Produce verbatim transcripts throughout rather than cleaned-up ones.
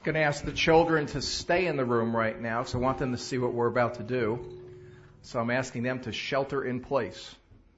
going to ask the children to stay in the room right now, because I want them to see what we're about to do. So I'm asking them to shelter in place.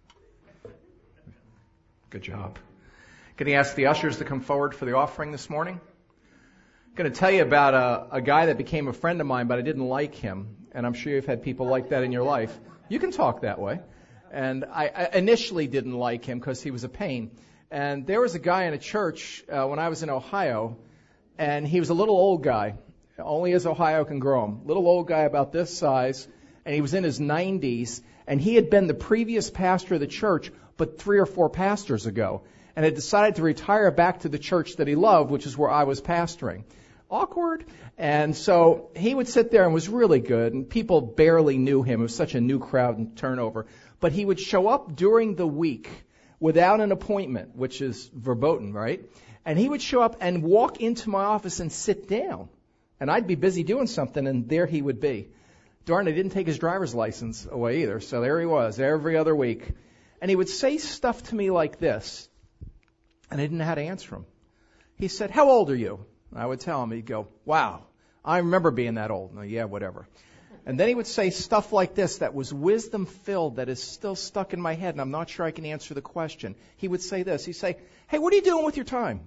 Good job. Going to ask the ushers to come forward for the offering this morning. Going to tell you about a, a guy that became a friend of mine, but I didn't like him. And I'm sure you've had people like that in your life. You can talk that way. And I, I initially didn't like him because he was a pain. And there was a guy in a church uh, when I was in Ohio, and he was a little old guy, only as Ohio can grow him. Little old guy about this size, and he was in his nineties, and he had been the previous pastor of the church, but three or four pastors ago, and had decided to retire back to the church that he loved, which is where I was pastoring. Awkward. And so he would sit there and was really good, and people barely knew him. It was such a new crowd and turnover. But he would show up during the week without an appointment, which is verboten, right? And he would show up and walk into my office and sit down. And I'd be busy doing something, and there he would be. Darn, I didn't take his driver's license away either. So there he was every other week. And he would say stuff to me like this, and I didn't know how to answer him. He said, "How old are you?" I would tell him. He'd go, "Wow, I remember being that old." No, yeah, whatever. And then he would say stuff like this that was wisdom-filled that is still stuck in my head, and I'm not sure I can answer the question. He would say this. He'd say, "Hey, what are you doing with your time?"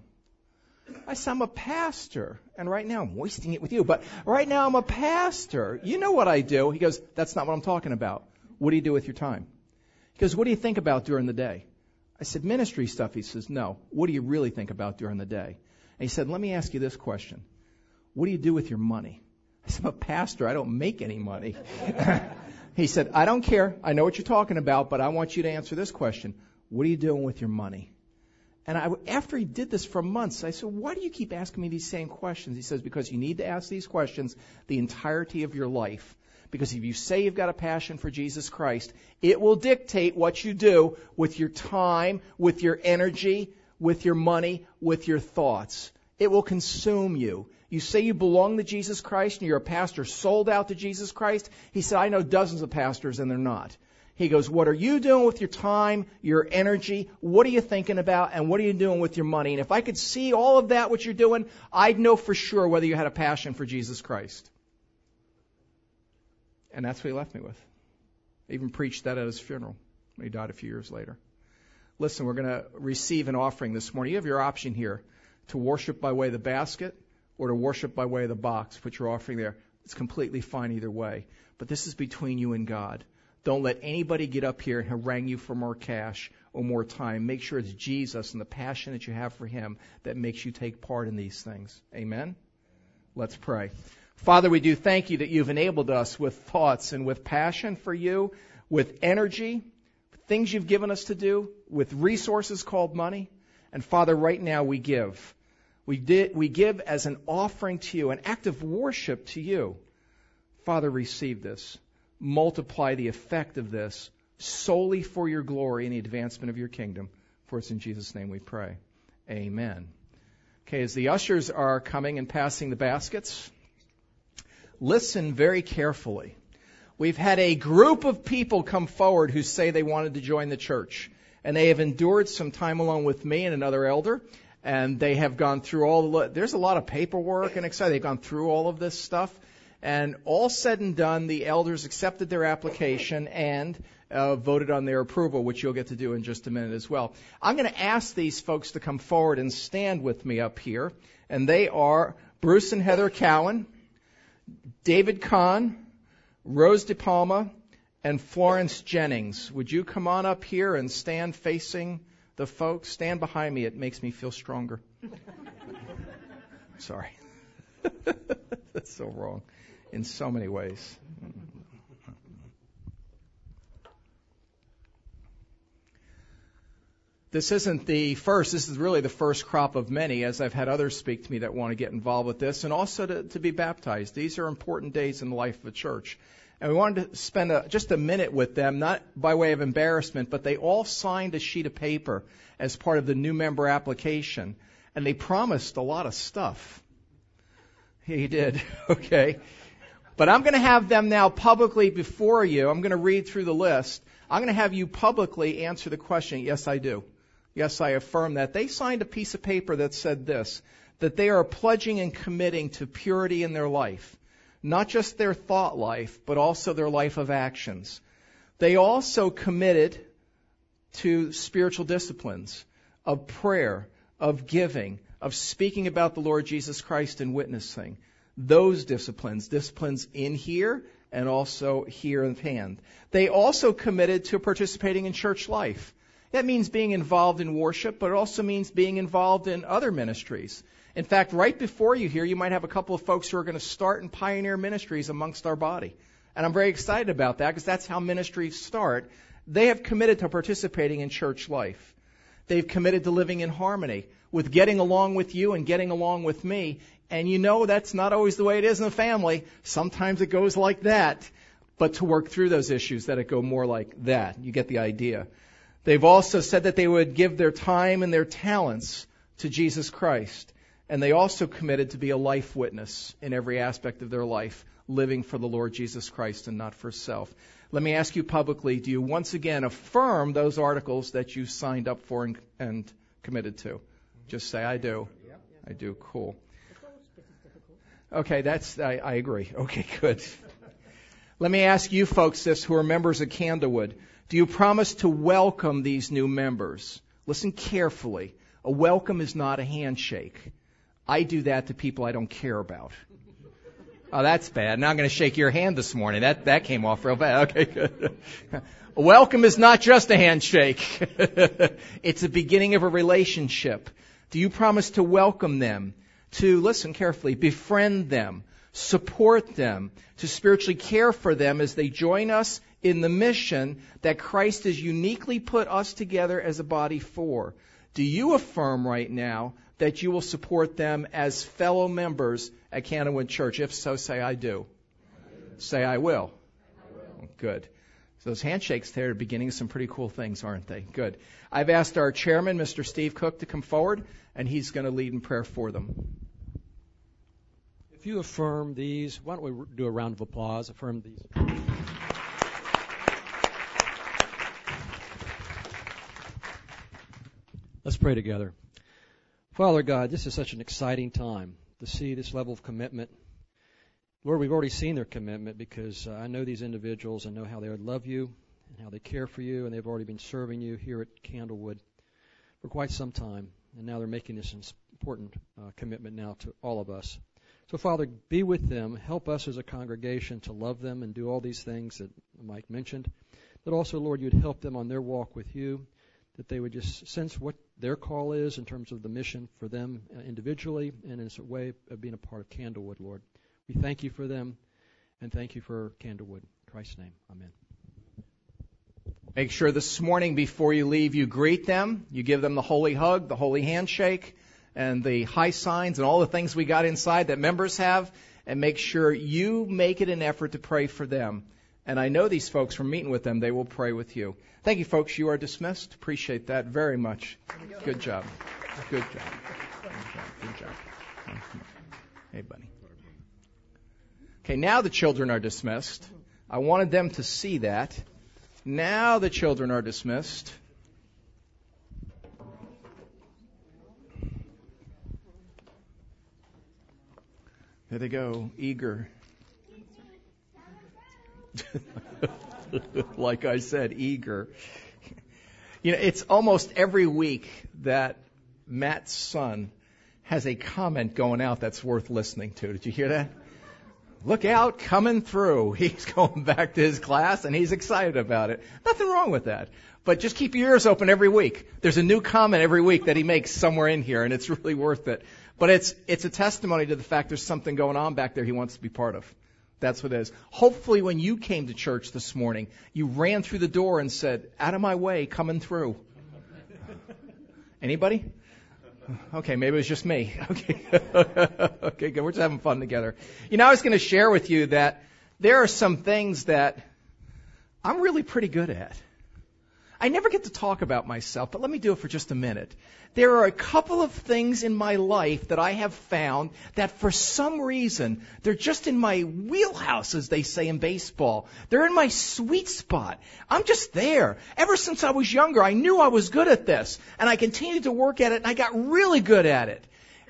I said, "I'm a pastor, and right now I'm wasting it with you, but right now I'm a pastor. You know what I do." He goes, "That's not what I'm talking about. What do you do with your time?" He goes, "What do you think about during the day?" I said, "Ministry stuff." He says, "No. What do you really think about during the day?" And he said, "Let me ask you this question. What do you do with your money?" I said, "I'm a pastor. I don't make any money." He said, "I don't care. I know what you're talking about, but I want you to answer this question. What are you doing with your money?" And I, after he did this for months, I said, "Why do you keep asking me these same questions?" He says, "Because you need to ask these questions the entirety of your life. Because if you say you've got a passion for Jesus Christ, it will dictate what you do with your time, with your energy, with your money, with your thoughts. It will consume you. You say you belong to Jesus Christ and you're a pastor sold out to Jesus Christ." He said, "I know dozens of pastors and they're not." He goes, "What are you doing with your time, your energy? What are you thinking about? And what are you doing with your money? And if I could see all of that, what you're doing, I'd know for sure whether you had a passion for Jesus Christ." And that's what he left me with. I even preached that at his funeral. He died a few years later. Listen, we're going to receive an offering this morning. You have your option here to worship by way of the basket or to worship by way of the box. Put your offering there. It's completely fine either way. But this is between you and God. Don't let anybody get up here and harangue you for more cash or more time. Make sure it's Jesus and the passion that you have for Him that makes you take part in these things. Amen? Let's pray. Father, we do thank you that you've enabled us with thoughts and with passion for you, with energy, things you've given us to do, with resources called money. And Father, right now we give. We did, we give as an offering to you, an act of worship to you. Father, receive this. Multiply the effect of this solely for your glory and the advancement of your kingdom. For it's in Jesus' name we pray. Amen. Okay, as the ushers are coming and passing the baskets, listen very carefully. We've had a group of people come forward who say they wanted to join the church. And they have endured some time along with me and another elder. And they have gone through all the, there's a lot of paperwork and excited. They've gone through all of this stuff. And all said and done, the elders accepted their application and uh, voted on their approval, which you'll get to do in just a minute as well. I'm going to ask these folks to come forward and stand with me up here. And they are Bruce and Heather Cowan, David Kahn, Rose DePalma, and Florence Jennings. Would you come on up here and stand facing the folks? Stand behind me. It makes me feel stronger. Sorry. That's so wrong in so many ways. This isn't the first. This is really the first crop of many, as I've had others speak to me that want to get involved with this, and also to, to be baptized. These are important days in the life of a church. And we wanted to spend a, just a minute with them, not by way of embarrassment, but they all signed a sheet of paper as part of the new member application. And they promised a lot of stuff. He did, okay. But I'm going to have them now publicly before you. I'm going to read through the list. I'm going to have you publicly answer the question, yes, I do. Yes, I affirm that. They signed a piece of paper that said this, that they are pledging and committing to purity in their life, not just their thought life, but also their life of actions. They also committed to spiritual disciplines of prayer, of giving, of speaking about the Lord Jesus Christ and witnessing. Those disciplines, disciplines in here and also here in hand. They also committed to participating in church life. That means being involved in worship, but it also means being involved in other ministries. In fact, right before you here, you might have a couple of folks who are going to start and pioneer ministries amongst our body. And I'm very excited about that because that's how ministries start. They have committed to participating in church life. They've committed to living in harmony with getting along with you and getting along with me. And you know that's not always the way it is in a family. Sometimes it goes like that. But to work through those issues, that it go more like that. You get the idea. They've also said that they would give their time and their talents to Jesus Christ. And they also committed to be a life witness in every aspect of their life, living for the Lord Jesus Christ and not for self. Let me ask you publicly, do you once again affirm those articles that you signed up for and, and committed to? Just say, I do. I do. Cool. Okay, that's, I, I agree. Okay, good. Let me ask you folks this who are members of Candlewood. Do you promise to welcome these new members? Listen carefully. A welcome is not a handshake. I do that to people I don't care about. Oh, that's bad. Now I'm going to shake your hand this morning. That that came off real bad. Okay, good. A welcome is not just a handshake. It's the beginning of a relationship. Do you promise to welcome them, to, listen carefully, befriend them, support them, to spiritually care for them as they join us in the mission that Christ has uniquely put us together as a body for? Do you affirm right now that you will support them as fellow members at Candlewood Church? If so, say, I do. Say, I will. I will. Good. So those handshakes there are beginning of some pretty cool things, aren't they? Good. I've asked our chairman, Mister Steve Cook, to come forward, and he's going to lead in prayer for them. If you affirm these, why don't we do a round of applause? Affirm these. Let's pray together. Father God, this is such an exciting time to see this level of commitment. Lord, we've already seen their commitment because uh, I know these individuals and know how they would love you and how they care for you, and they've already been serving you here at Candlewood for quite some time, and now they're making this important uh, commitment now to all of us. So, Father, be with them. Help us as a congregation to love them and do all these things that Mike mentioned. But also, Lord, you'd help them on their walk with you, that they would just sense what their call is in terms of the mission for them individually and as a way of being a part of Candlewood, Lord. We thank you for them and thank you for Candlewood. In Christ's name, amen. Make sure this morning before you leave, you greet them. You give them the holy hug, the holy handshake, and the high signs and all the things we got inside that members have. And make sure you make it an effort to pray for them. And I know these folks from meeting with them, they will pray with you. Thank you, folks. You are dismissed. Appreciate that very much. Good job. Good job. Good job. Good job. Hey, buddy. Okay, now the children are dismissed. I wanted them to see that. Now the children are dismissed. There they go, eager. Like I said, eager. You know, it's almost every week that Matt's son has a comment going out that's worth listening to. Did you hear that? Look out, coming through. He's going back to his class, and he's excited about it. Nothing wrong with that. But just keep your ears open every week. There's a new comment every week that he makes somewhere in here, and it's really worth it. But it's it's a testimony to the fact there's something going on back there he wants to be part of. That's what it is. Hopefully when you came to church this morning, you ran through the door and said, out of my way, coming through. Anybody? Okay, maybe it was just me. Okay, okay, good. We're just having fun together. You know, I was going to share with you that there are some things that I'm really pretty good at. I never get to talk about myself, but let me do it for just a minute. There are a couple of things in my life that I have found that for some reason, they're just in my wheelhouse, as they say in baseball. They're in my sweet spot. I'm just there. Ever since I was younger, I knew I was good at this, and I continued to work at it, and I got really good at it.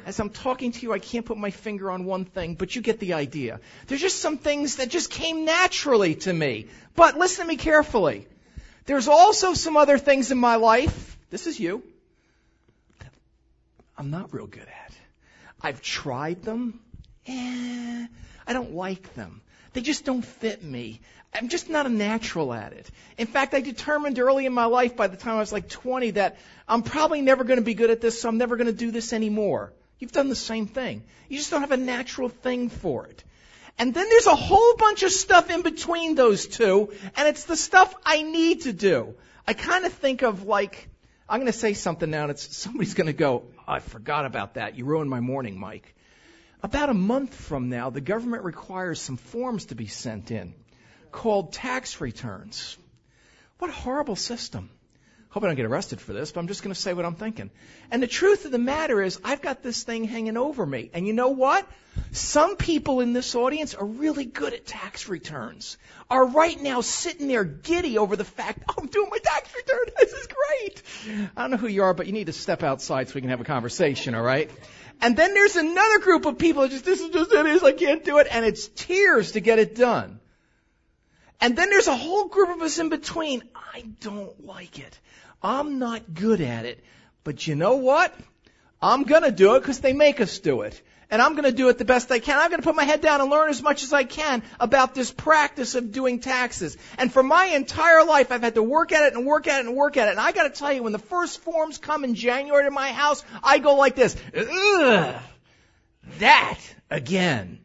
As I'm talking to you, I can't put my finger on one thing, but you get the idea. There's just some things that just came naturally to me. But listen to me carefully. There's also some other things in my life, this is you, that I'm not real good at. I've tried them. Eh, I don't like them. They just don't fit me. I'm just not a natural at it. In fact, I determined early in my life, by the time I was like twenty, that I'm probably never going to be good at this, so I'm never going to do this anymore. You've done the same thing. You just don't have a natural thing for it. And then there's a whole bunch of stuff in between those two, and it's the stuff I need to do. I kind of think of like, I'm going to say something now, and it's, somebody's going to go, oh, I forgot about that. You ruined my morning, Mike. About a month from now, the government requires some forms to be sent in called tax returns. What a horrible system. Hope I don't get arrested for this, but I'm just going to say what I'm thinking. And the truth of the matter is, I've got this thing hanging over me. And you know what? Some people in this audience are really good at tax returns, are right now sitting there giddy over the fact, oh, I'm doing my tax return. This is great. I don't know who you are, but you need to step outside so we can have a conversation, all right? And then there's another group of people that just, this is just it is, I can't do it. And it's tears to get it done. And then there's a whole group of us in between. I don't like it. I'm not good at it. But you know what? I'm going to do it because they make us do it. And I'm going to do it the best I can. I'm going to put my head down and learn as much as I can about this practice of doing taxes. And for my entire life, I've had to work at it and work at it and work at it. And I got to tell you, when the first forms come in January to my house, I go like this. Ugh, that again.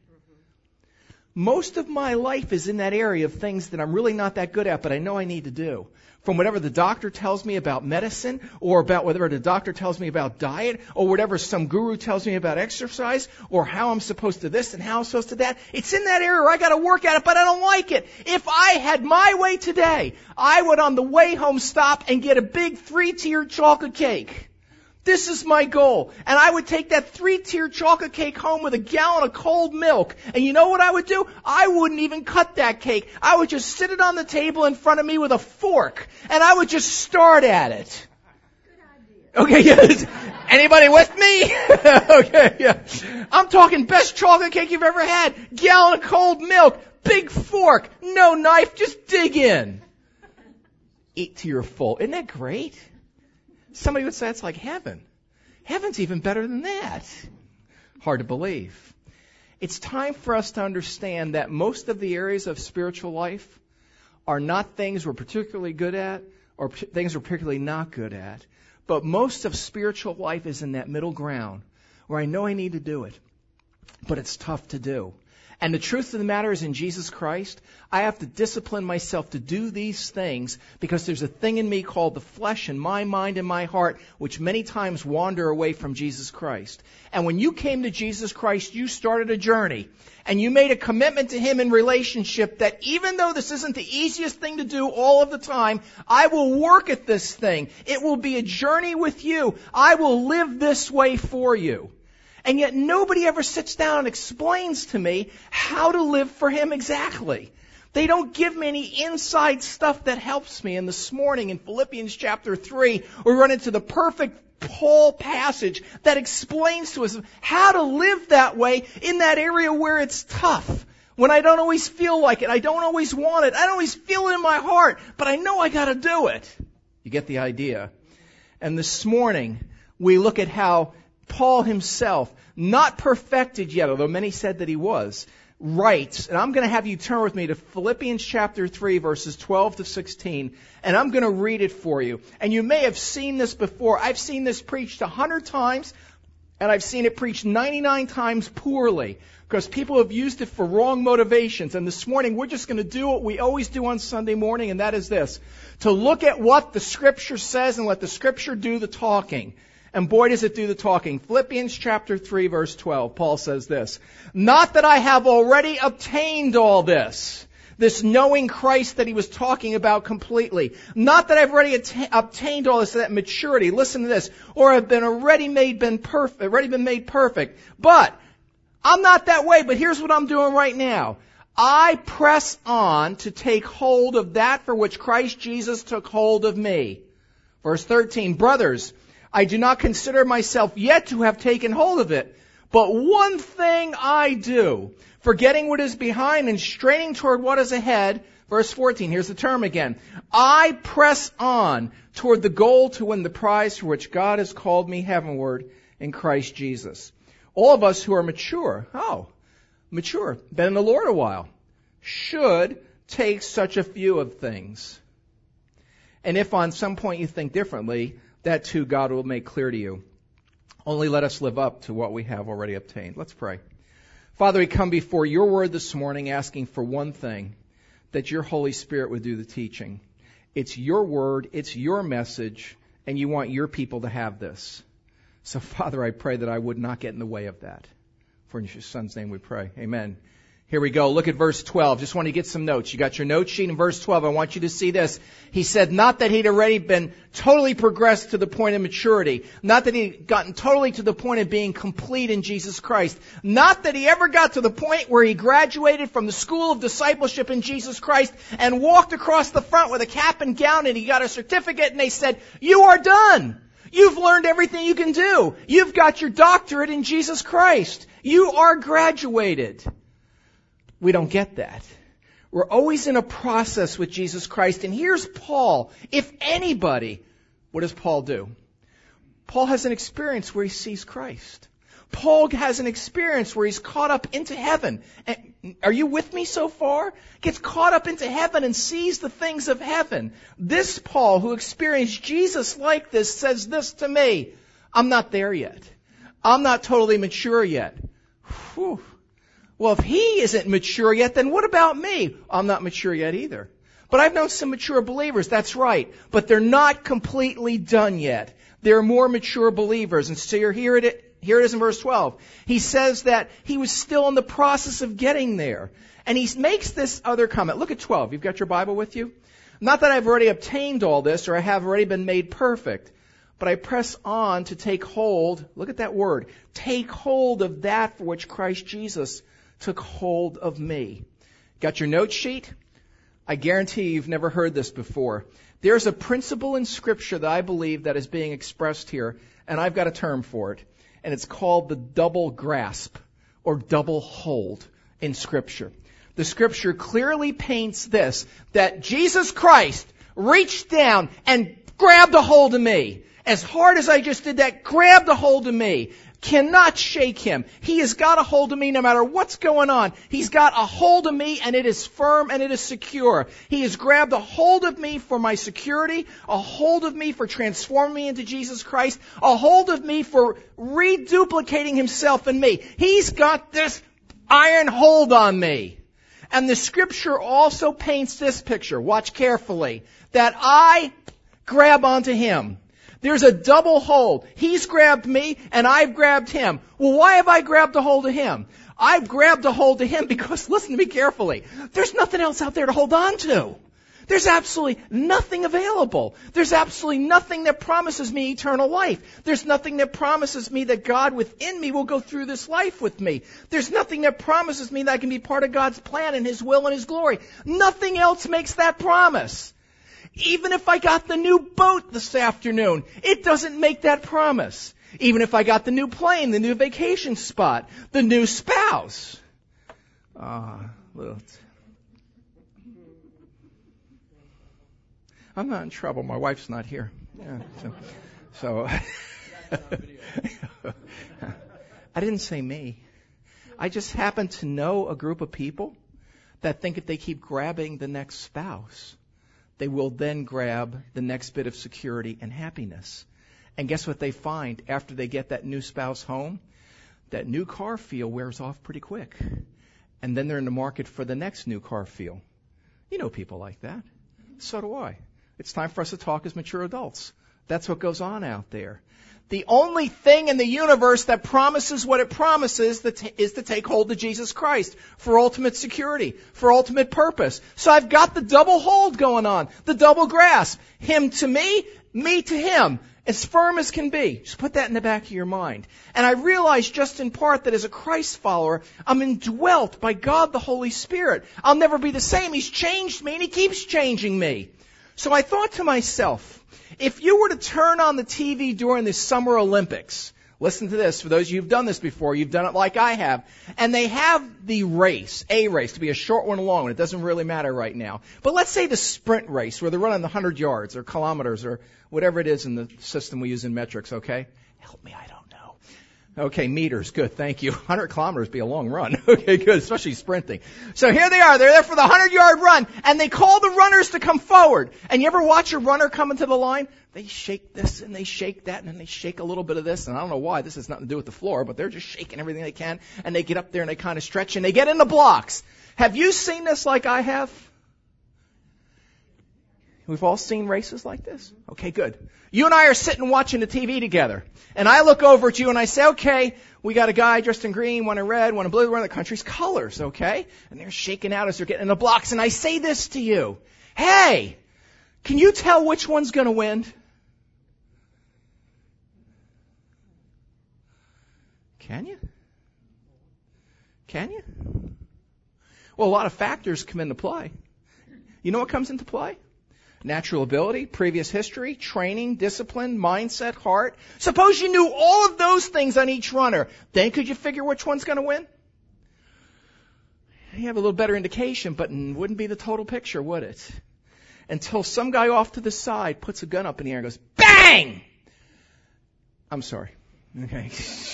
Most of my life is in that area of things that I'm really not that good at, but I know I need to do. From whatever the doctor tells me about medicine, or about whatever the doctor tells me about diet, or whatever some guru tells me about exercise, or how I'm supposed to this and how I'm supposed to that. It's in that area where I got to work at it, but I don't like it. If I had my way today, I would on the way home stop and get a big three-tiered chocolate cake. This is my goal. And I would take that three-tiered chocolate cake home with a gallon of cold milk. And you know what I would do? I wouldn't even cut that cake. I would just sit it on the table in front of me with a fork. And I would just start at it. Okay, yes. Anybody with me? Okay, yeah. I'm talking best chocolate cake you've ever had. Gallon of cold milk. Big fork. No knife. Just dig in. Eat to your full. Isn't that great? Somebody would say that's like heaven. Heaven's even better than that. Hard to believe. It's time for us to understand that most of the areas of spiritual life are not things we're particularly good at or things we're particularly not good at. But most of spiritual life is in that middle ground where I know I need to do it, but it's tough to do. And the truth of the matter is, in Jesus Christ, I have to discipline myself to do these things because there's a thing in me called the flesh and my mind and my heart, which many times wander away from Jesus Christ. And when you came to Jesus Christ, you started a journey. And you made a commitment to Him in relationship that even though this isn't the easiest thing to do all of the time, I will work at this thing. It will be a journey with you. I will live this way for you. And yet nobody ever sits down and explains to me how to live for Him exactly. They don't give me any inside stuff that helps me. And this morning in Philippians chapter three, we run into the perfect Paul passage that explains to us how to live that way in that area where it's tough. When I don't always feel like it, I don't always want it, I don't always feel it in my heart, but I know I got to do it. You get the idea. And this morning, we look at how Paul himself, not perfected yet, although many said that he was, writes, and I'm going to have you turn with me to Philippians chapter three, verses twelve to sixteen, and I'm going to read it for you. And you may have seen this before. I've seen this preached a hundred times, and I've seen it preached ninety-nine times poorly, because people have used it for wrong motivations. And this morning, we're just going to do what we always do on Sunday morning, and that is this: to look at what the Scripture says and let the Scripture do the talking. And boy, does it do the talking. Philippians chapter three, verse twelve, Paul says this: not that I have already obtained all this, this knowing Christ that he was talking about completely. Not that I've already atta- obtained all this, that maturity. Listen to this. Or have been already made, been perfect, already been made perfect. But I'm not that way, but here's what I'm doing right now. I press on to take hold of that for which Christ Jesus took hold of me. Verse thirteen, brothers, I do not consider myself yet to have taken hold of it. But one thing I do, forgetting what is behind and straining toward what is ahead. Verse fourteen, here's the term again. I press on toward the goal to win the prize for which God has called me heavenward in Christ Jesus. All of us who are mature, oh, mature, been in the Lord a while, should take such a view of things. And if on some point you think differently, that too God will make clear to you. Only let us live up to what we have already obtained. Let's pray. Father, we come before your word this morning asking for one thing, that your Holy Spirit would do the teaching. It's your word, it's your message, and you want your people to have this. So, Father, I pray that I would not get in the way of that. For in your Son's name we pray. Amen. Here we go. Look at verse twelve. Just want to get some notes. You got your note sheet in verse twelve. I want you to see this. He said, not that he'd already been totally progressed to the point of maturity. Not that he'd gotten totally to the point of being complete in Jesus Christ. Not that he ever got to the point where he graduated from the school of discipleship in Jesus Christ and walked across the front with a cap and gown and he got a certificate and they said, you are done. You've learned everything you can do. You've got your doctorate in Jesus Christ. You are graduated. We don't get that. We're always in a process with Jesus Christ. And here's Paul. If anybody, what does Paul do? Paul has an experience where he sees Christ. Paul has an experience where he's caught up into heaven. And are you with me so far? Gets caught up into heaven and sees the things of heaven. This Paul, who experienced Jesus like this, says this to me. I'm not there yet. I'm not totally mature yet. Whew. Well, if he isn't mature yet, then what about me? I'm not mature yet either. But I've known some mature believers, that's right. But they're not completely done yet. There are more mature believers. And so here it, here it is in verse twelve. He says that he was still in the process of getting there. And he makes this other comment. Look at twelve. You've got your Bible with you? Not that I've already obtained all this or I have already been made perfect. But I press on to take hold, look at that word, take hold of that for which Christ Jesus took hold of me. Got your note sheet? I guarantee you've never heard this before. There's a principle in Scripture that I believe that is being expressed here, and I've got a term for it, and it's called the double grasp or double hold in Scripture. The Scripture clearly paints this, that Jesus Christ reached down and grabbed a hold of me. As hard as I just did that, grabbed a hold of me. Cannot shake him. He has got a hold of me no matter what's going on. He's got a hold of me and it is firm and it is secure. He has grabbed a hold of me for my security, a hold of me for transforming me into Jesus Christ, a hold of me for reduplicating himself in me. He's got this iron hold on me. And the Scripture also paints this picture. Watch carefully. That I grab onto him. There's a double hold. He's grabbed me and I've grabbed him. Well, why have I grabbed a hold of him? I've grabbed a hold of him because, listen to me carefully, there's nothing else out there to hold on to. There's absolutely nothing available. There's absolutely nothing that promises me eternal life. There's nothing that promises me that God within me will go through this life with me. There's nothing that promises me that I can be part of God's plan and His will and His glory. Nothing else makes that promise. Even if I got the new boat this afternoon, it doesn't make that promise. Even if I got the new plane, the new vacation spot, the new spouse. Ah, well, I'm not in trouble. My wife's not here. Yeah, so, so I didn't say me. I just happen to know a group of people that think if they keep grabbing the next spouse, they will then grab the next bit of security and happiness. And guess what they find after they get that new spouse home? That new car feel wears off pretty quick. And then they're in the market for the next new car feel. You know people like that. So do I. It's time for us to talk as mature adults. That's what goes on out there. The only thing in the universe that promises what it promises is to take hold of Jesus Christ for ultimate security, for ultimate purpose. So I've got the double hold going on, the double grasp. Him to me, me to him, as firm as can be. Just put that in the back of your mind. And I realize just in part that as a Christ follower, I'm indwelt by God the Holy Spirit. I'll never be the same. He's changed me and He keeps changing me. So I thought to myself, If you were to turn on the T V during the Summer Olympics, listen to this, for those of you who've done this before, you've done it like I have, and they have the race, a race, to be a short one or a long one. It doesn't really matter right now. But let's say the sprint race, where they're running the one hundred yards or kilometers or whatever it is in the system we use in metrics, okay? Help me, I don't know. Okay, meters, good, thank you. one hundred kilometers would be a long run. Okay, good, especially sprinting. So here they are, they're there for the one hundred yard run, and they call the runners to come forward. And you ever watch a runner come into the line? They shake this and they shake that and then they shake a little bit of this, and I don't know why, this has nothing to do with the floor, but they're just shaking everything they can, and they get up there and they kind of stretch and they get in the blocks. Have you seen this like I have? We've all seen races like this? Okay, good. You and I are sitting watching the T V together. And I look over at you and I say, okay, we got a guy dressed in green, one in red, one in blue, one in the country's colors, okay? And they're shaking out as they're getting in the blocks. And I say this to you. Hey, can you tell which one's going to win? Can you? Can you? Well, a lot of factors come into play. You know what comes into play? Natural ability, previous history, training, discipline, mindset, heart. Suppose you knew all of those things on each runner. Then could you figure which one's going to win? You have a little better indication, but it wouldn't be the total picture, would it? Until some guy off to the side puts a gun up in the air and goes, bang! I'm sorry. Okay.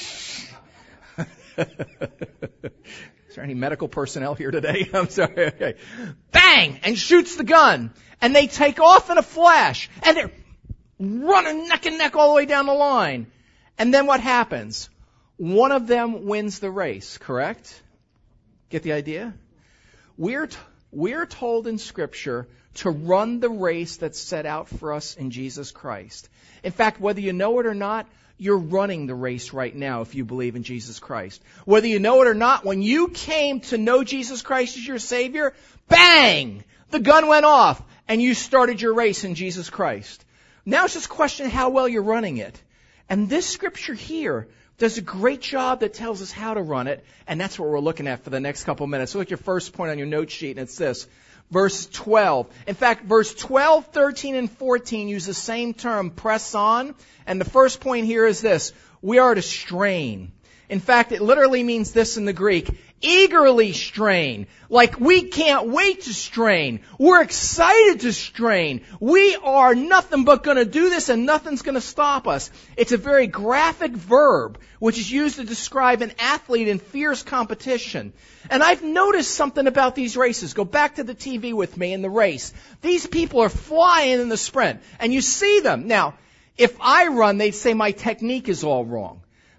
Is there any medical personnel here today? I'm sorry. Okay. Bang! And shoots the gun. And they take off in a flash. And they're running neck and neck all the way down the line. And then what happens? One of them wins the race, correct? Get the idea? We're, t- we're told in Scripture to run the race that's set out for us in Jesus Christ. In fact, whether you know it or not, you're running the race right now if you believe in Jesus Christ. Whether you know it or not, when you came to know Jesus Christ as your Savior, bang! The gun went off and you started your race in Jesus Christ. Now it's just a question of how well you're running it. And this scripture here does a great job that tells us how to run it, and that's what we're looking at for the next couple minutes. So look at your first point on your note sheet, and it's this. Verse twelve. In fact, verse twelve, thirteen, and fourteen use the same term, press on. And the first point here is this. We are to strain. In fact, it literally means this in the Greek. Eagerly strain. Like we can't wait to strain. We're excited to strain. We are nothing but going to do this and nothing's going to stop us. It's a very graphic verb which is used to describe an athlete in fierce competition. And I've noticed something about these races. Go back to the T V with me in the race. These people are flying in the sprint. And you see them. Now, if I run, they'd say my technique is all wrong.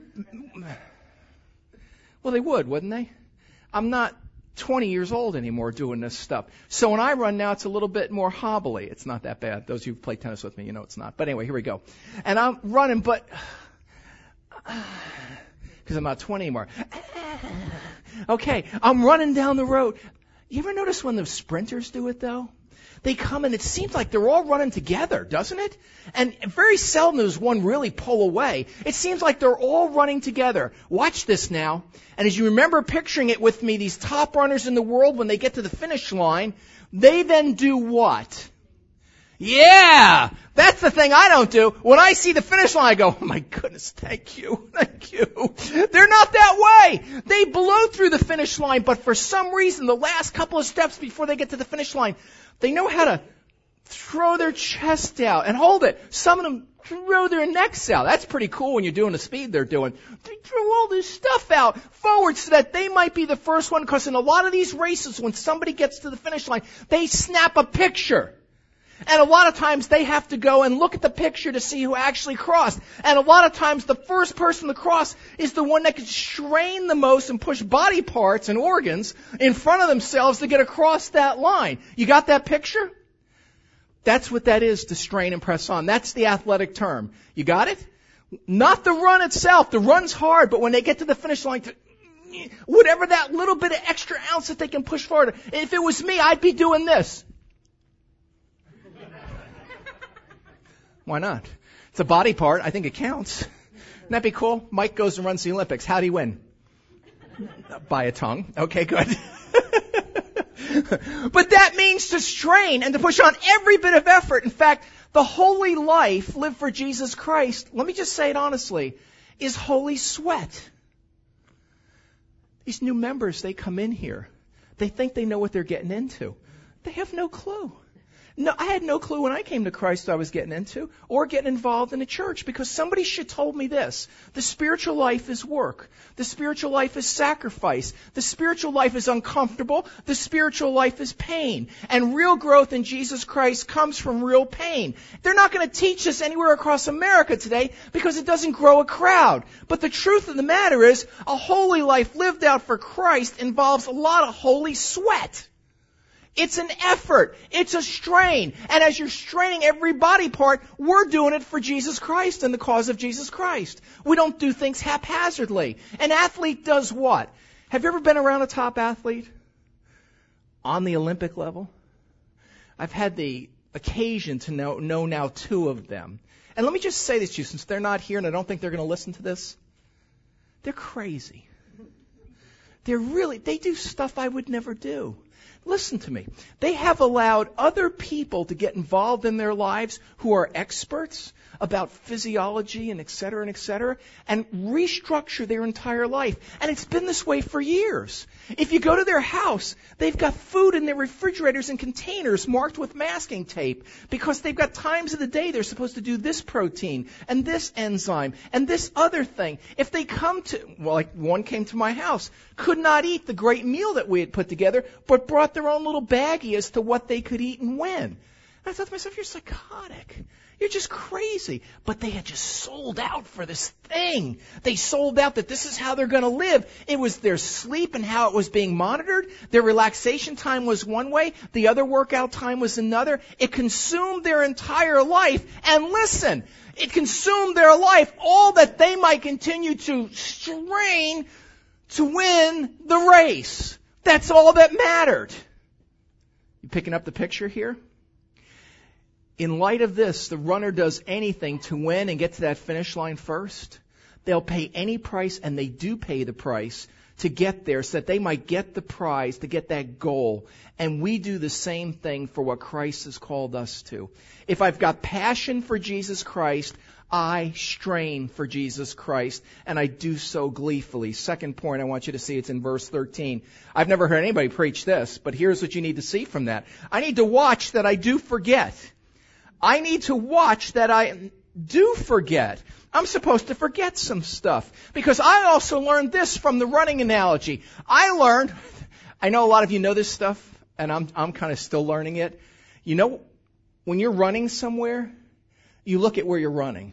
Well, they would, wouldn't they? I'm not twenty years old anymore doing this stuff. So when I run now, it's a little bit more hobbly. It's not that bad. Those of you who play tennis with me, you know it's not. But anyway, here we go. And I'm running, but because I'm not twenty anymore. Okay, I'm running down the road. You ever notice when the sprinters do it, though? They come and it seems like they're all running together, doesn't it? And very seldom does one really pull away. It seems like they're all running together. Watch this now. And as you remember picturing it with me, these top runners in the world, when they get to the finish line, they then do what? Yeah! That's the thing I don't do. When I see the finish line, I go, oh my goodness, thank you, thank you. They're not that way. They blow through the finish line, but for some reason, the last couple of steps before they get to the finish line, they know how to throw their chest out and hold it. Some of them throw their necks out. That's pretty cool when you're doing the speed they're doing. They throw all this stuff out forward so that they might be the first one, because in a lot of these races, when somebody gets to the finish line, they snap a picture. And a lot of times they have to go and look at the picture to see who actually crossed. And a lot of times the first person to cross is the one that can strain the most and push body parts and organs in front of themselves to get across that line. You got that picture? That's what that is, to strain and press on. That's the athletic term. You got it? Not the run itself. The run's hard, but when they get to the finish line, to, whatever that little bit of extra ounce that they can push forward. If it was me, I'd be doing this. Why not? It's a body part. I think it counts. Wouldn't that be cool? Mike goes and runs the Olympics. How'd he win? By a tongue. Okay, good. But that means to strain and to push on every bit of effort. In fact, The holy life lived for Jesus Christ, let me just say it honestly, is holy sweat. These new members, they come in here. They think they know what they're getting into. They have no clue. No, I had no clue when I came to Christ what I was getting into or getting involved in a church, because somebody should have told me this. The spiritual life is work. The spiritual life is sacrifice. The spiritual life is uncomfortable. The spiritual life is pain. And real growth in Jesus Christ comes from real pain. They're not going to teach this anywhere across America today because it doesn't grow a crowd. But the truth of the matter is, a holy life lived out for Christ involves a lot of holy sweat. It's an effort. It's a strain. And as you're straining every body part, we're doing it for Jesus Christ and the cause of Jesus Christ. We don't do things haphazardly. An athlete does what? Have you ever been around a top athlete on the Olympic level? I've had the occasion to know, know now two of them. And let me just say this to you, since they're not here and I don't think they're going to listen to this. They're crazy. They're really, they do stuff I would never do. Listen to me. They have allowed other people to get involved in their lives who are experts about physiology and et cetera and et cetera, and restructure their entire life. And it's been this way for years. If you go to their house, they've got food in their refrigerators and containers marked with masking tape because they've got times of the day they're supposed to do this protein and this enzyme and this other thing. If they come to, well, like one came to my house, could not eat the great meal that we had put together, but brought their own little baggie as to what they could eat and when. And I thought to myself, you're psychotic. You're just crazy. But they had just sold out for this thing. They sold out that this is how they're going to live. It was their sleep and how it was being monitored. Their relaxation time was one way. The other workout time was another. It consumed their entire life. And listen, it consumed their life, all that they might continue to strain to win the race. That's all that mattered. You picking up the picture here? In light of this, the runner does anything to win and get to that finish line first. They'll pay any price, and they do pay the price to get there so that they might get the prize, to get that goal. And we do the same thing for what Christ has called us to. If I've got passion for Jesus Christ, I strain for Jesus Christ, and I do so gleefully. Second point, I want you to see, it's in verse thirteen. I've never heard anybody preach this, but here's what you need to see from that. I need to watch that I do forget. I need to watch that I do forget. I'm supposed to forget some stuff. Because I also learned this from the running analogy. I learned, I know a lot of you know this stuff, and I'm I'm kind of still learning it. You know, when you're running somewhere, you look at where you're running.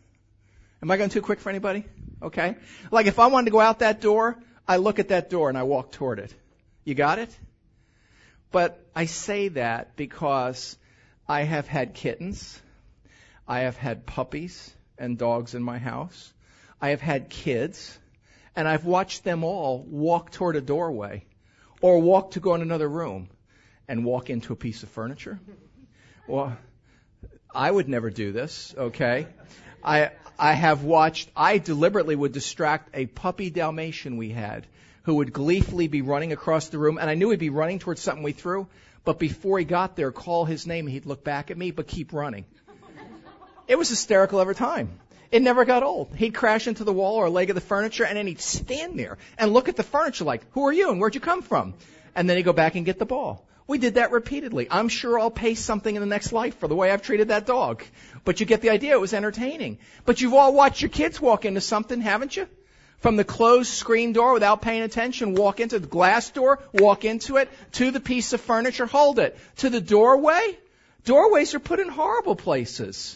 Am I going too quick for anybody? Okay. Like if I wanted to go out that door, I look at that door and I walk toward it. You got it? But I say that because I have had kittens. I have had puppies and dogs in my house. I have had kids. And I've watched them all walk toward a doorway or walk to go in another room and walk into a piece of furniture. Well, I would never do this, okay? I I have watched, I deliberately would distract a puppy Dalmatian we had who would gleefully be running across the room, and I knew he'd be running towards something we threw, but before he got there, call his name, he'd look back at me, but keep running. It was hysterical every time. It never got old. He'd crash into the wall or a leg of the furniture, and then he'd stand there and look at the furniture like, who are you and where'd you come from? And then he'd go back and get the ball. We did that repeatedly. I'm sure I'll pay something in the next life for the way I've treated that dog. But you get the idea. It was entertaining. But you've all watched your kids walk into something, haven't you? From the closed screen door without paying attention, walk into the glass door, walk into it, to the piece of furniture, hold it. To the doorway. Doorways are put in horrible places.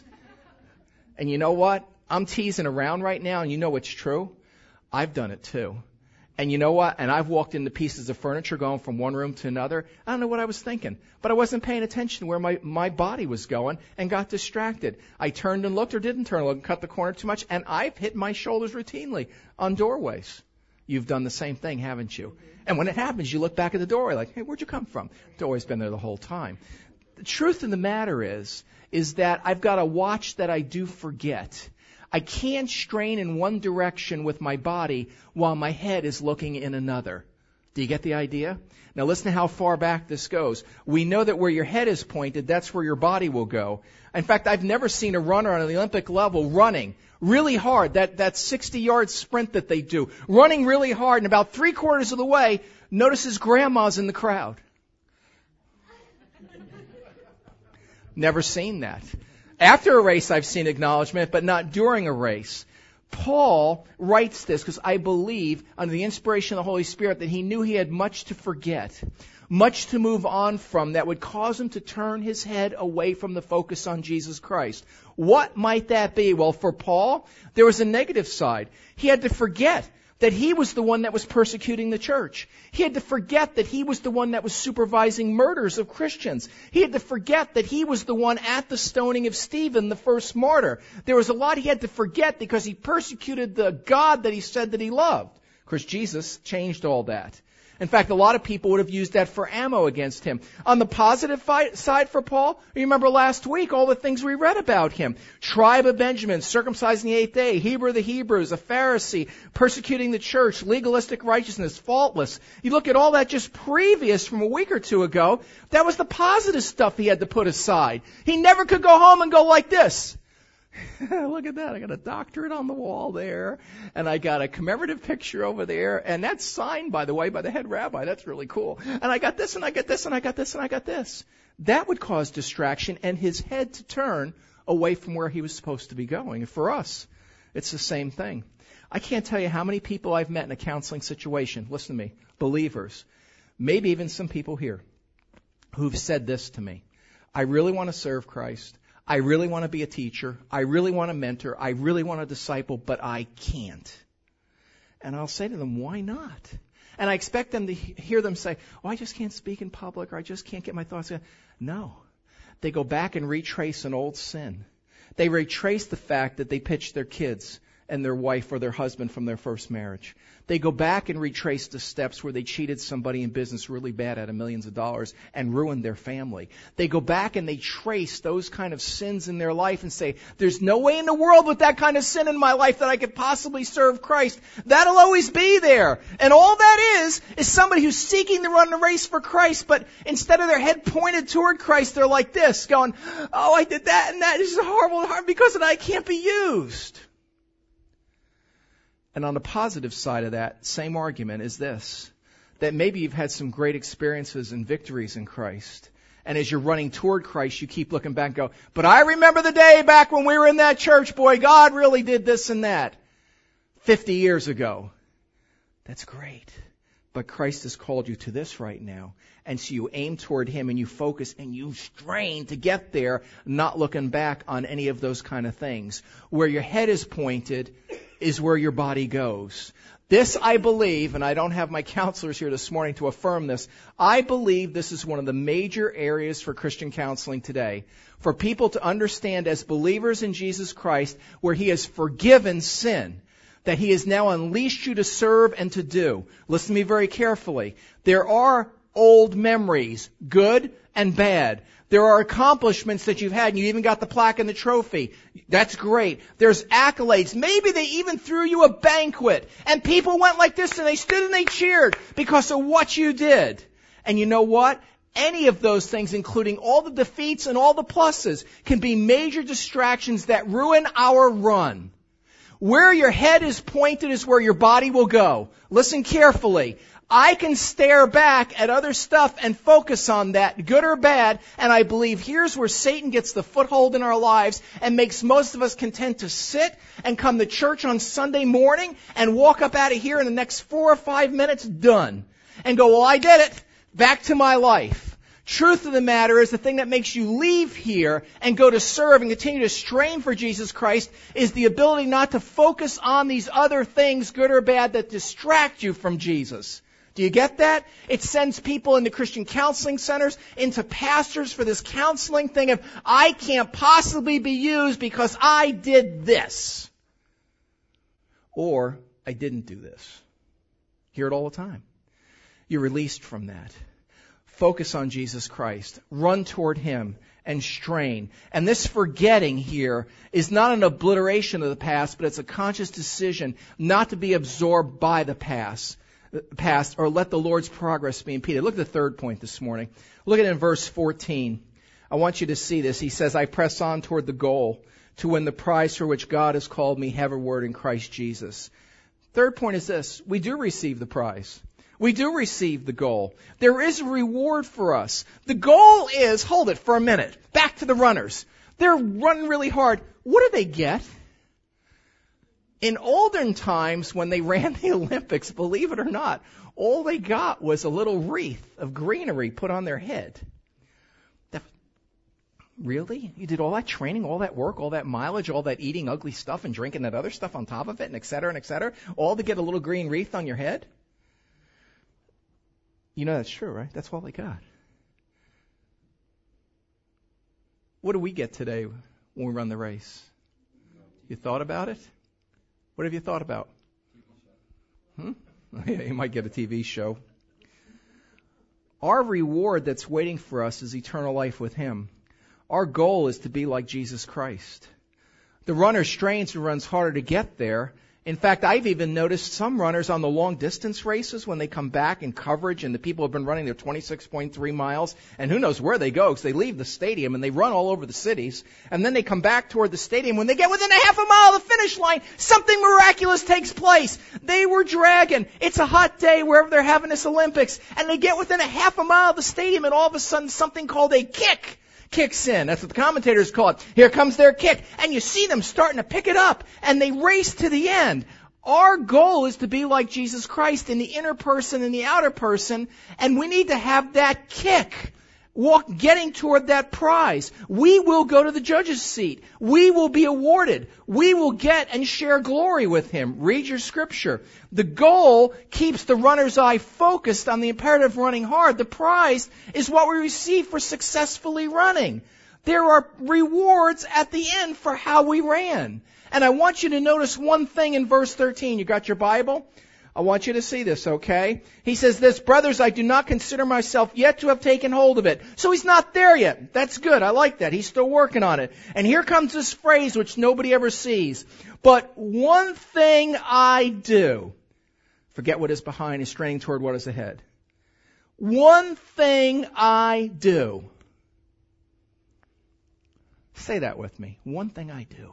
And you know what? I'm teasing around right now, and you know it's true. I've done it too. And you know what? And I've walked into pieces of furniture going from one room to another. I don't know what I was thinking, but I wasn't paying attention to where my, my body was going and got distracted. I turned and looked or didn't turn and look and cut the corner too much, and I've hit my shoulders routinely on doorways. You've done the same thing, haven't you? And when it happens, you look back at the doorway like, hey, where'd you come from? It's always been there the whole time. The truth of the matter is, is that I've got to watch that I do forget. I can't strain in one direction with my body while my head is looking in another. Do you get the idea? Now listen to how far back this goes. We know that where your head is pointed, that's where your body will go. In fact, I've never seen a runner on the Olympic level running really hard, that, that sixty-yard sprint that they do, running really hard, and about three quarters of the way, notices grandma's in the crowd. Never seen that. After a race, I've seen acknowledgement, but not during a race. Paul writes this because I believe, under the inspiration of the Holy Spirit, that he knew he had much to forget, much to move on from that would cause him to turn his head away from the focus on Jesus Christ. What might that be? Well, for Paul, there was a negative side. He had to forget that he was the one that was persecuting the church. He had to forget that he was the one that was supervising murders of Christians. He had to forget that he was the one at the stoning of Stephen, the first martyr. There was a lot he had to forget because he persecuted the God that he said that he loved. Of course, Jesus changed all that. In fact, a lot of people would have used that for ammo against him. On the positive fight, side for Paul, you remember last week all the things we read about him. Tribe of Benjamin, circumcised in the eighth day, Hebrew of the Hebrews, a Pharisee, persecuting the church, legalistic righteousness, faultless. You look at all that just previous from a week or two ago, that was the positive stuff he had to put aside. He never could go home and go like this. Look at that. I got a doctorate on the wall there, and I got a commemorative picture over there, and that's signed, by the way, by the head rabbi. That's really cool. And I got this, and I got this, and I got this, and I got this. That would cause distraction and his head to turn away from where he was supposed to be going. And for us, it's the same thing. I can't tell you how many people I've met in a counseling situation, listen to me, believers, maybe even some people here, who've said this to me. I really want to serve Christ. I really want to be a teacher. I really want to mentor. I really want to disciple, but I can't. And I'll say to them, why not? And I expect them to hear them say, oh, I just can't speak in public, or I just can't get my thoughts in. No. They go back and retrace an old sin. They retrace the fact that they pitched their kids and their wife or their husband from their first marriage. They go back and retrace the steps where they cheated somebody in business really bad out of millions of dollars and ruined their family. They go back and they trace those kind of sins in their life and say, there's no way in the world with that kind of sin in my life that I could possibly serve Christ. That'll always be there. And all that is, is somebody who's seeking to run the race for Christ, but instead of their head pointed toward Christ, they're like this, going, oh, I did that and that. This is horrible and hard because of that. I can't be used. And on the positive side of that, same argument is this, that maybe you've had some great experiences and victories in Christ. And as you're running toward Christ, you keep looking back and go, but I remember the day back when we were in that church, boy, God really did this and that fifty years ago. That's great. But Christ has called you to this right now. And so you aim toward Him and you focus and you strain to get there, not looking back on any of those kind of things. Where your head is pointed is where your body goes. This, I believe, and I don't have my counselors here this morning to affirm this, I believe this is one of the major areas for Christian counseling today. For people to understand as believers in Jesus Christ, where He has forgiven sin, that He has now unleashed you to serve and to do. Listen to me very carefully. There are old memories, good and bad. There are accomplishments that you've had, and you even got the plaque and the trophy. That's great. There's accolades. Maybe they even threw you a banquet, and people went like this, and they stood and they cheered because of what you did. And you know what? Any of those things, including all the defeats and all the pluses, can be major distractions that ruin our run. Where your head is pointed is where your body will go. Listen carefully. I can stare back at other stuff and focus on that, good or bad, and I believe here's where Satan gets the foothold in our lives and makes most of us content to sit and come to church on Sunday morning and walk up out of here in the next four or five minutes, done. And go, well, I did it. Back to my life. Truth of the matter is the thing that makes you leave here and go to serve and continue to strain for Jesus Christ is the ability not to focus on these other things, good or bad, that distract you from Jesus. Do you get that? It sends people into Christian counseling centers, into pastors for this counseling thing of, I can't possibly be used because I did this. Or, I didn't do this. Hear it all the time. You're released from that. Focus on Jesus Christ. Run toward Him and strain. And this forgetting here is not an obliteration of the past, but it's a conscious decision not to be absorbed by the past. past, or let the Lord's progress be impeded. Look at the third point this morning. Look at it in verse fourteen. I want you to see this. He says, I press on toward the goal to win the prize for which God has called me heavenward in Christ Jesus. Third point is this. We do receive the prize. We do receive the goal. There is a reward for us. The goal is, hold it for a minute, back to the runners. They're running really hard. What do they get? In olden times, when they ran the Olympics, believe it or not, all they got was a little wreath of greenery put on their head. That, really? You did all that training, all that work, all that mileage, all that eating ugly stuff and drinking that other stuff on top of it, and et cetera, and et cetera, all to get a little green wreath on your head? You know that's true, right? That's all they got. What do we get today when we run the race? You thought about it? What have you thought about? Hmm? Yeah, you might get a T V show. Our reward that's waiting for us is eternal life with Him. Our goal is to be like Jesus Christ. The runner strains and runs harder to get there. In fact, I've even noticed some runners on the long distance races when they come back in coverage and the people have been running their twenty-six point three miles, and who knows where they go because they leave the stadium and they run all over the cities, and then they come back toward the stadium. When they get within a half a mile of the finish line, something miraculous takes place. They were dragging. It's a hot day wherever they're having this Olympics, and they get within a half a mile of the stadium, and all of a sudden something called a kick kicks in. That's what the commentators call it. Here comes their kick. And you see them starting to pick it up. And they race to the end. Our goal is to be like Jesus Christ in the inner person and the outer person. And we need to have that kick. Walk, getting toward that prize. We will go to the judge's seat. We will be awarded. We will get and share glory with Him. Read your scripture. The goal keeps the runner's eye focused on the imperative of running hard. The prize is what we receive for successfully running. There are rewards at the end for how we ran. And I want you to notice one thing in verse thirteen. You got your Bible? I want you to see this, okay? He says this, brothers, I do not consider myself yet to have taken hold of it. So he's not there yet. That's good. I like that. He's still working on it. And here comes this phrase which nobody ever sees. But one thing I do. Forget what is behind and straining toward what is ahead. One thing I do. Say that with me. One thing I do.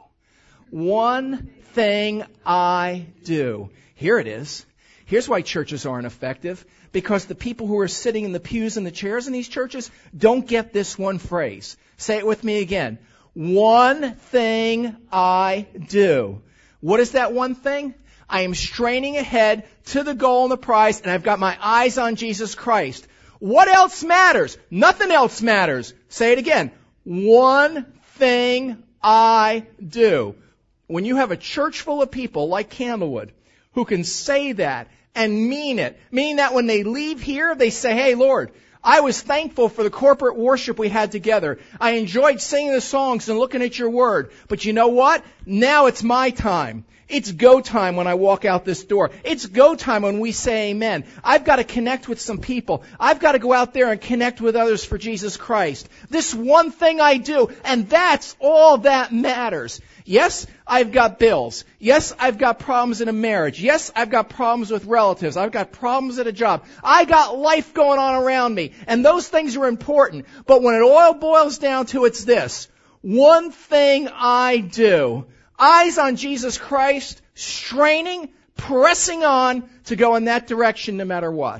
One thing I do. Here it is. Here's why churches aren't effective. Because the people who are sitting in the pews and the chairs in these churches don't get this one phrase. Say it with me again. One thing I do. What is that one thing? I am straining ahead to the goal and the prize, and I've got my eyes on Jesus Christ. What else matters? Nothing else matters. Say it again. One thing I do. When you have a church full of people like Candlewood who can say that and mean it, meaning that when they leave here, they say, hey, Lord, I was thankful for the corporate worship we had together. I enjoyed singing the songs and looking at your word. But you know what? Now it's my time. It's go time when I walk out this door. It's go time when we say amen. I've got to connect with some people. I've got to go out there and connect with others for Jesus Christ. This one thing I do, and that's all that matters. Yes, I've got bills. Yes, I've got problems in a marriage. Yes, I've got problems with relatives. I've got problems at a job. I got life going on around me. And those things are important. But when it all boils down to it's this. One thing I do. Eyes on Jesus Christ, straining, pressing on to go in that direction no matter what.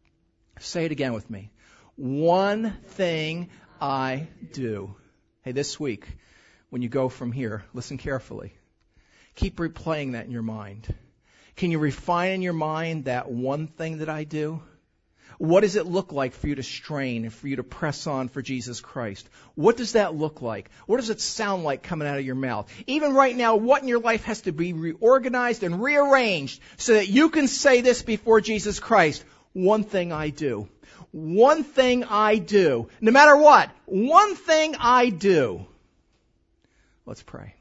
Say it again with me. One thing I do. Hey, this week, when you go from here, listen carefully. Keep replaying that in your mind. Can you refine in your mind that one thing that I do? What does it look like for you to strain and for you to press on for Jesus Christ? What does that look like? What does it sound like coming out of your mouth? Even right now, what in your life has to be reorganized and rearranged so that you can say this before Jesus Christ? One thing I do. One thing I do. No matter what, one thing I do. Let's pray.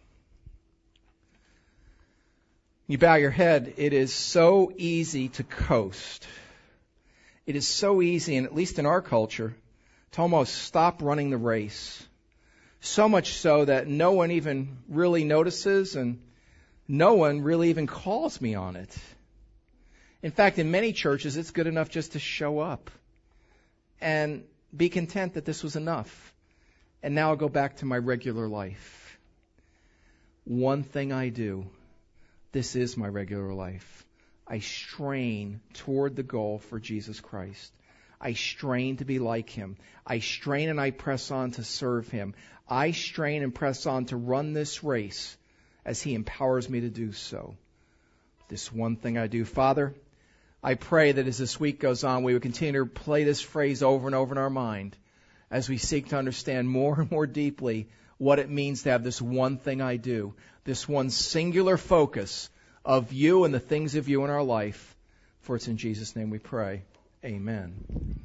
You bow your head. It is so easy to coast. It is so easy, and at least in our culture, to almost stop running the race. So much so that no one even really notices and no one really even calls me on it. In fact, in many churches, it's good enough just to show up and be content that this was enough. And now I'll go back to my regular life. One thing I do, this is my regular life. I strain toward the goal for Jesus Christ. I strain to be like Him. I strain and I press on to serve Him. I strain and press on to run this race as He empowers me to do so. This one thing I do. Father, I pray that as this week goes on, we would continue to play this phrase over and over in our mind as we seek to understand more and more deeply what it means to have this one thing I do, this one singular focus of You and the things of You in our life. For it's in Jesus' name we pray. Amen.